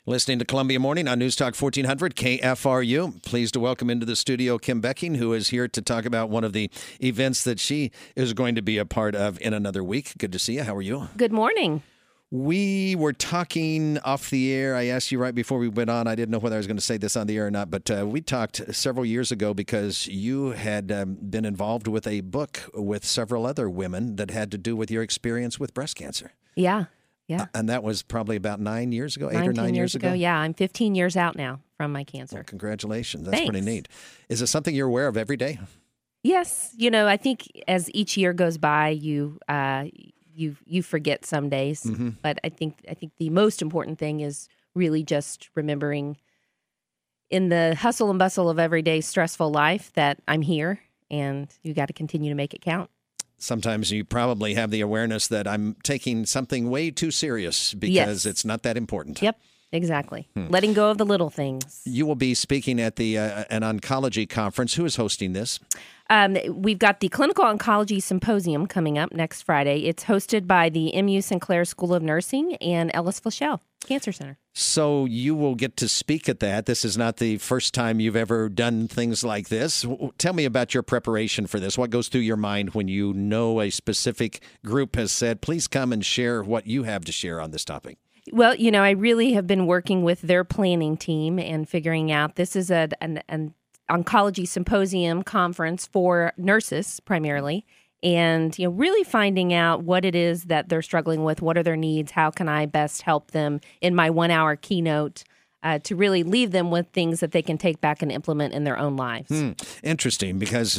Listening to Columbia Morning on News Talk 1400 KFRU. Pleased to welcome into the studio Kim Becking, who is here to talk about one of the events that she is going to be a part of in another week. Good to see you. How are you? Good morning. We were talking off the air. I asked you right before we went on. I didn't know whether I was going to say this on the air or not, but we talked several years ago because you had been involved with a book with several other women that had to do with your experience with breast cancer. Yeah. And that was probably about 9 years ago, 8 or 9 years years ago? Yeah, I'm 15 years out now from my cancer. Well, congratulations. That's Thanks. pretty neat. Is it something you're aware of every day? Yes. I think as each year goes by, you forget some days. Mm-hmm. But I think the most important thing is really just remembering in the hustle and bustle of everyday stressful life that I'm here and you got to continue to make it count. Sometimes you probably have the awareness that I'm taking something way too serious because It's not that important. Yep, exactly. Letting go of the little things. You will be speaking at the an oncology conference. Who is hosting this? We've got the Clinical Oncology Symposium coming up next Friday. It's hosted by the MU Sinclair School of Nursing and Ellis Flechelle Cancer Center. So you will get to speak at that. This is not the first time you've ever done things like this. Tell me about your preparation for this. What goes through your mind when you know a specific group has said, please come and share what you have to share on this topic? Well, I really have been working with their planning team and figuring out this is an oncology symposium conference for nurses primarily. And, really finding out what it is that they're struggling with, what are their needs, how can I best help them in my 1 hour keynote to really leave them with things that they can take back and implement in their own lives. Interesting, because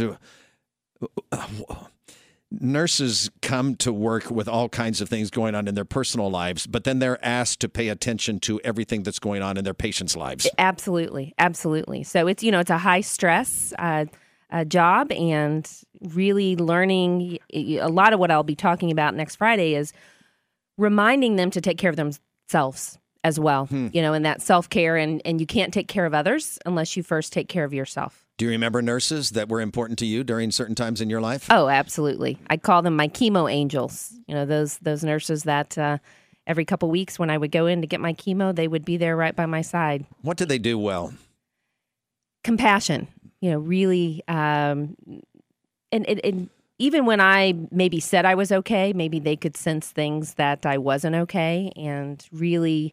nurses come to work with all kinds of things going on in their personal lives, but then they're asked to pay attention to everything that's going on in their patients' lives. Absolutely. Absolutely. So it's, it's a high stress job, and really learning a lot of what I'll be talking about next Friday is reminding them to take care of themselves as well, and that self-care, and you can't take care of others unless you first take care of yourself. Do you remember nurses that were important to you during certain times in your life? Oh, absolutely. I call them my chemo angels. Those nurses that every couple weeks when I would go in to get my chemo, they would be there right by my side. What did they do well? Compassion. Really, and even when I maybe said I was okay, maybe they could sense things that I wasn't okay, and really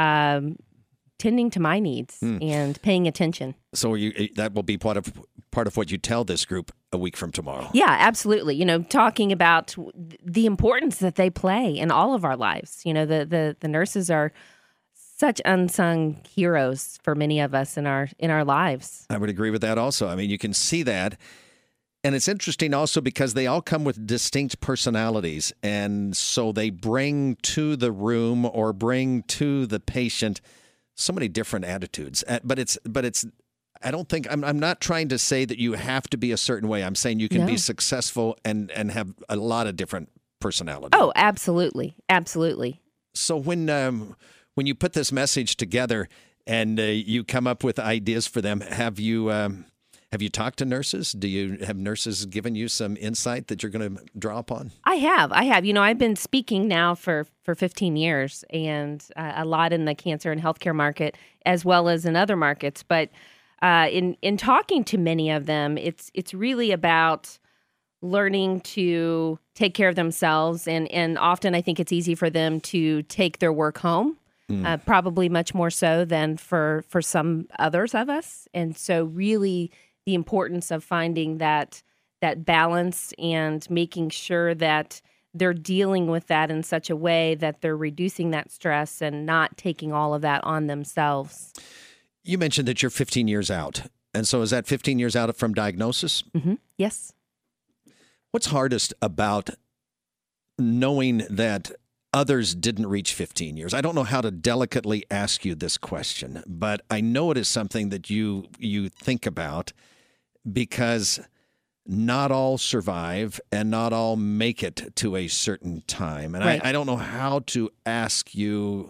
tending to my needs and paying attention. So that will be part of what you tell this group a week from tomorrow. Yeah, absolutely. Talking about the importance that they play in all of our lives. The nurses are such unsung heroes for many of us in our lives. I would agree with that also. I mean, you can see that. And it's interesting also because they all come with distinct personalities. And so they bring to the room or bring to the patient so many different attitudes. But it's I don't think I'm not trying to say that you have to be a certain way. I'm saying you can be successful and have a lot of different personalities. Oh, absolutely. Absolutely. So when you put this message together and you come up with ideas for them, have you talked to nurses? Have nurses given you some insight that you're going to draw upon? I have. I've been speaking now for 15 years, and a lot in the cancer and healthcare market as well as in other markets. But in talking to many of them, it's really about learning to take care of themselves, and often I think it's easy for them to take their work home. Probably much more so than for some others of us. And so really the importance of finding that balance and making sure that they're dealing with that in such a way that they're reducing that stress and not taking all of that on themselves. You mentioned that you're 15 years out. And so is that 15 years out from diagnosis? Mm-hmm. Yes. What's hardest about knowing that others didn't reach 15 years? I don't know how to delicately ask you this question, but I know it is something that you think about because not all survive and not all make it to a certain time. And right. I don't know how to ask you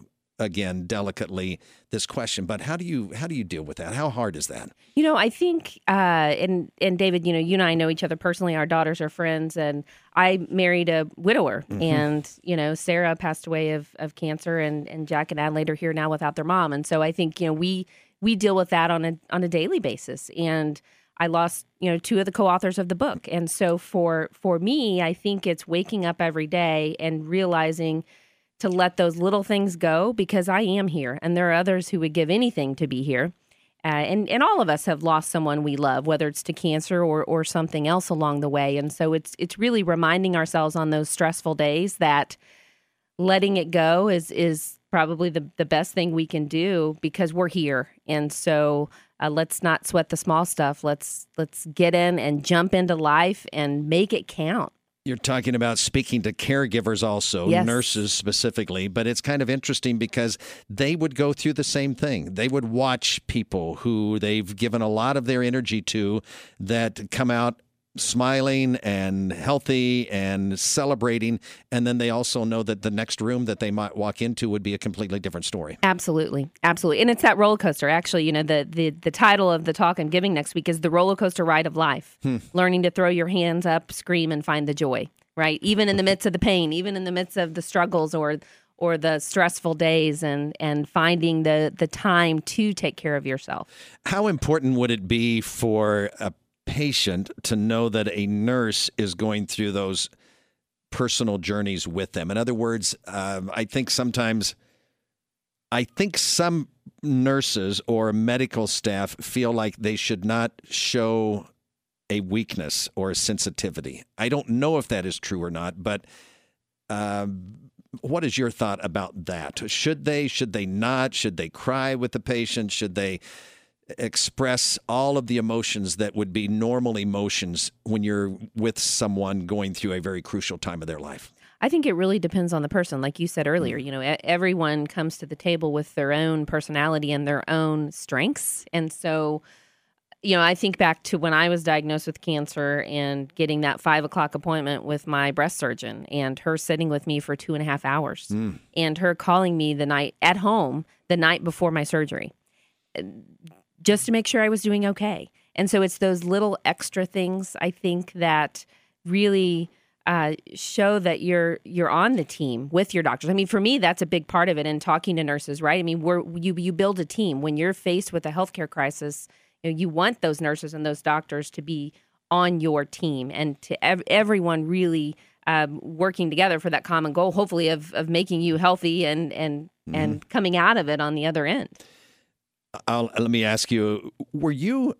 again, delicately this question, but how do you deal with that? How hard is that? I think, and David, you and I know each other personally. Our daughters are friends, and I married a widower, and Sarah passed away of cancer, and Jack and Adelaide are here now without their mom, and so I think we deal with that on a daily basis. And I lost two of the co-authors of the book, and so for me, I think it's waking up every day and realizing to let those little things go, because I am here, and there are others who would give anything to be here. And all of us have lost someone we love, whether it's to cancer or something else along the way. And so it's really reminding ourselves on those stressful days that letting it go is probably the best thing we can do, because we're here. And so let's not sweat the small stuff. Let's get in and jump into life and make it count. You're talking about speaking to caregivers also, yes. Nurses specifically, but it's kind of interesting because they would go through the same thing. They would watch people who they've given a lot of their energy to that come out smiling and healthy and celebrating, and then they also know that the next room that they might walk into would be a completely different story. Absolutely. And it's that roller coaster. Actually, the title of the talk I'm giving next week is The Roller Coaster Ride of Life. Learning to throw your hands up, scream, and find the joy, right? Even in the midst of the pain, even in the midst of the struggles or the stressful days, and finding the time to take care of yourself. How important would it be for a patient to know that a nurse is going through those personal journeys with them? In other words, I think some nurses or medical staff feel like they should not show a weakness or a sensitivity. I don't know if that is true or not, but what is your thought about that? Should they not? Should they cry with the patient? Should they express all of the emotions that would be normal emotions when you're with someone going through a very crucial time of their life? I think it really depends on the person. Like you said earlier, everyone comes to the table with their own personality and their own strengths. And so, I think back to when I was diagnosed with cancer and getting that 5:00 appointment with my breast surgeon, and her sitting with me for 2.5 hours and her calling me the night before my surgery, just to make sure I was doing okay. And so it's those little extra things, I think, that really show that you're on the team with your doctors. I mean, for me, that's a big part of it, and talking to nurses, right? I mean, you build a team. When you're faced with a healthcare crisis, you want those nurses and those doctors to be on your team, and to everyone really working together for that common goal, hopefully of making you healthy and coming out of it on the other end. Let me ask you, were you,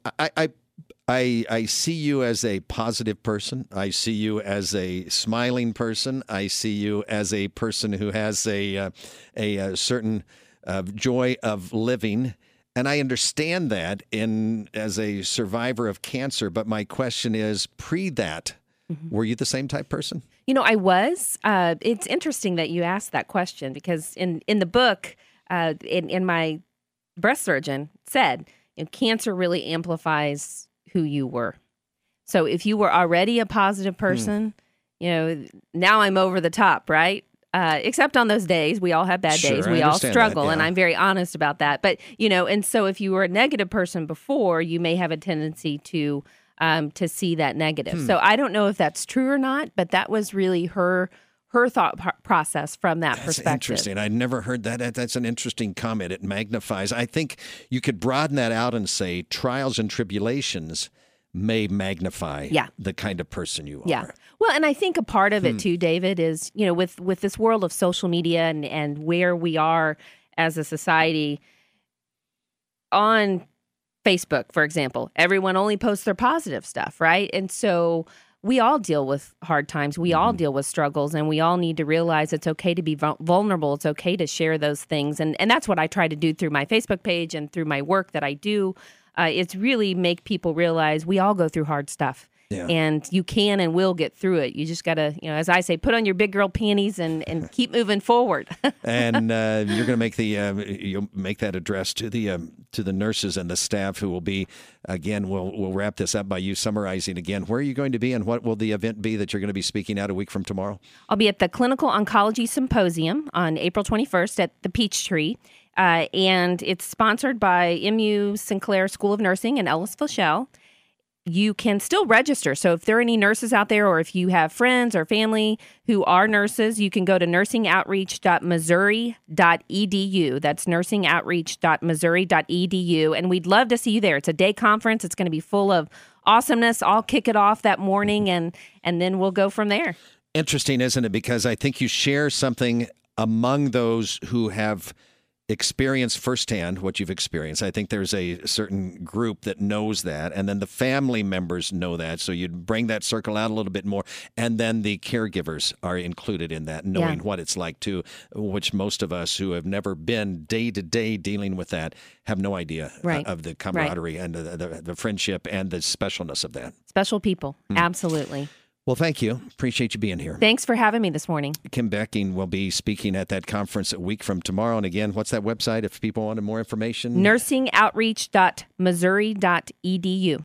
I see you as a positive person. I see you as a smiling person. I see you as a person who has a certain joy of living. And I understand that as a survivor of cancer. But my question is, pre that, were you the same type person? I was. It's interesting that you asked that question, because in the book, in my breast surgeon said, cancer really amplifies who you were. So if you were already a positive person, now I'm over the top, right? Except on those days, we all have bad days. We all struggle, and I'm very honest about that. But, and so if you were a negative person before, you may have a tendency to see that negative. So I don't know if that's true or not, but that was really her thought process from that perspective. That's interesting. I'd never heard that. That's an interesting comment. It magnifies. I think you could broaden that out and say trials and tribulations may magnify the kind of person you are. Yeah. Well, and I think a part of it too, David, is, with this world of social media and where we are as a society on Facebook, for example, everyone only posts their positive stuff, right? And so we all deal with hard times. We all deal with struggles, and we all need to realize it's okay to be vulnerable. It's okay to share those things. And that's what I try to do through my Facebook page and through my work that I do. It's really make people realize we all go through hard stuff. Yeah. And you can and will get through it. You just got to, as I say, put on your big girl panties and keep moving forward. And you're going to make you'll make that address to the nurses and the staff who will be, again, we'll wrap this up by you summarizing again. Where are you going to be and what will the event be that you're going to be speaking at a week from tomorrow? I'll be at the Clinical Oncology Symposium on April 21st at the Peachtree. And it's sponsored by MU Sinclair School of Nursing in Ellisville Shell. You can still register. So if there are any nurses out there, or if you have friends or family who are nurses, you can go to nursingoutreach.missouri.edu. That's nursingoutreach.missouri.edu. And we'd love to see you there. It's a day conference. It's going to be full of awesomeness. I'll kick it off that morning, and then we'll go from there. Interesting, isn't it? Because I think you share something among those who have experience firsthand what you've experienced. I think there's a certain group that knows that, and then the family members know that. So you'd bring that circle out a little bit more, and then the caregivers are included in that, knowing what it's like too, which most of us who have never been day to day dealing with that have no idea of the camaraderie and the friendship and the specialness of that. Special people. Absolutely. Well, thank you. Appreciate you being here. Thanks for having me this morning. Kim Becking will be speaking at that conference a week from tomorrow. And again, what's that website if people wanted more information? Nursingoutreach.missouri.edu.